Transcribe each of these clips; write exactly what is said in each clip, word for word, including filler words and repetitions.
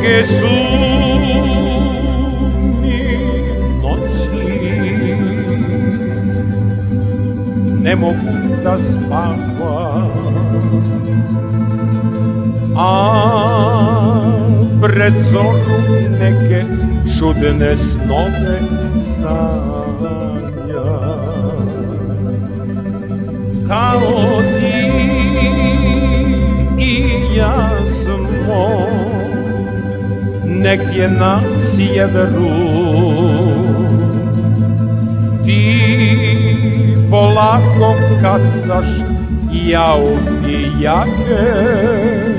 Duboke su mi noći, ne mogu da spavam, a pred zoru neke čudne snove sanja. Kao ti i ja smo negdje na sjeveru, ti polako kasaš, ja u fijakeru.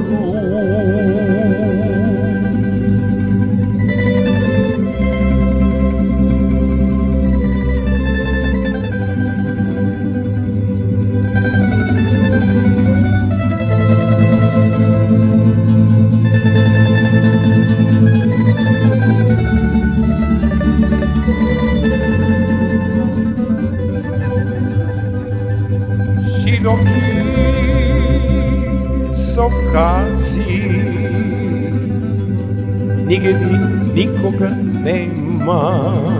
Široki sokaci, nigdje nikoga nema,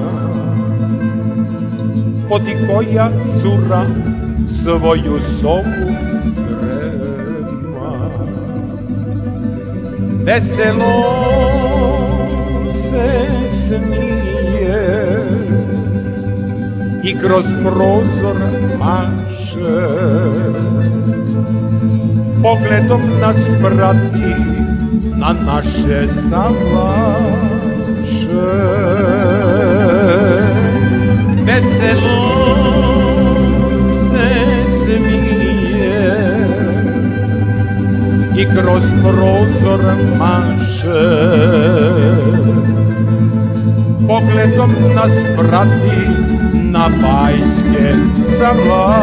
poti koja cura svoju sobu sprema. Veselo se smije i kroz prozor maše, pogledom nas prati na naše salaše. Veselo se smije i kroz prozor maše, pogledom nas prati na bajske salaše.